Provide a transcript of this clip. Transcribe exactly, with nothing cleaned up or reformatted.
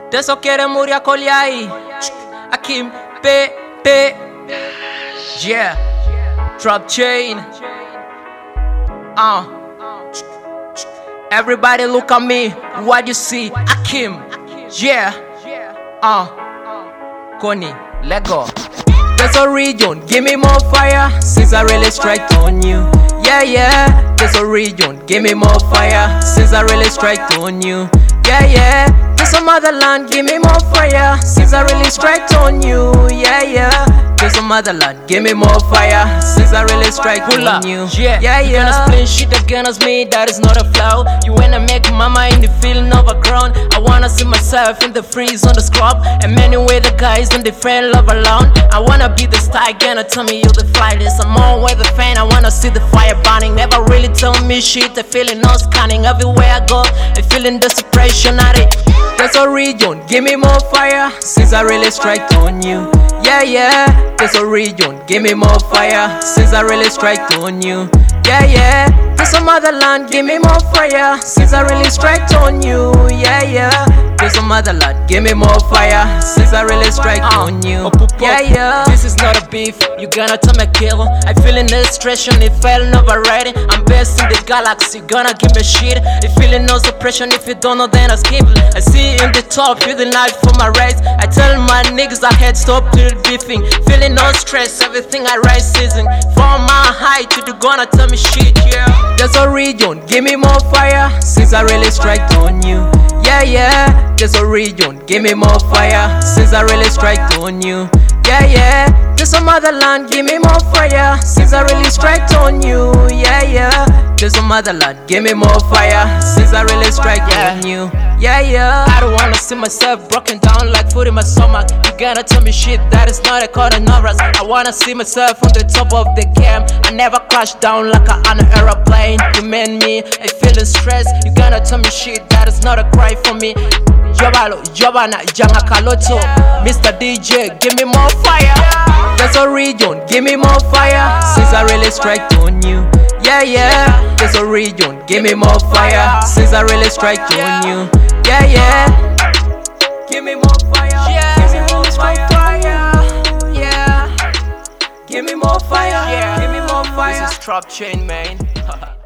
Teso quiere morir koliai. Akim P P. Yeah. Drop chain. Uh. Everybody look at me. What you see? Akim. Yeah. Uh. Connie, let go. There's a region, give me more fire since I really strike on you. Yeah, yeah. There's a region, give me more fire since I really strike on you. Yeah, yeah. There's some other land, give me more fire since I really strike on you. Yeah, yeah. There's some other land, give me more fire since I really strike on you. Yeah, yeah, yeah. You gonna split shit against me, that is not a flaw. You wanna make mama in the feeling overgrown. I wanna see myself in the freeze on the scrub. And many way the guys in the friend love alone. I wanna be the star, gonna tell me you the flyest. I'm always the fan, I wanna see the fire burning. Never really tell me shit, the feeling no scanning. Everywhere I go, I feeling desperation at it. There's a region, give me more fire since I really strike on you. Yeah, yeah. There's a region, give me more fire since I really strike on you. Yeah, yeah. There's some other land, give me more fire since I really strike on you. Yeah, yeah. There's some other land, give me more fire since I really strike uh, on you. Yeah, yeah. This is not a beef, you gonna tell me kill. I feeling the destruction, it felt overrated. I'm best in the galaxy, gonna give me shit. If feeling no suppression, if you don't know then I skip. I see in the top, feel the knife for my race. I tell my niggas I had stop to the beefing. Feeling no stress, everything I write season. From my height to the gonna tell me shit, yeah. There's a region, give me more fire since I really strike on you. Yeah, yeah. There's a region, give me more fire since I really strike on you. Yeah, yeah. There's some other land, give me more fire since I really strike on you. Yeah, yeah. There's some other land, give me more fire since I really strike yeah. on you. Yeah, yeah. I don't wanna see myself broken down like food in my stomach. You gotta tell me shit that is not a coronavirus. I wanna see myself on the top of the game. I never crash down like a, on an aeroplane. You made me, I feeling stressed. You gotta tell me shit that is not a cry for me. Jobalo, Jobana, Janga Kaloto, Mister D J, give me more fire. There's a region, give me more fire since I really strike on you. Yeah, yeah. There's a region, give me more fire since I really strike on you. Yeah, yeah. Give me more fire. Yeah. Give me more fire. Yeah. Give me more fire. Yeah. Give me more fire. This is Drop Chain, man.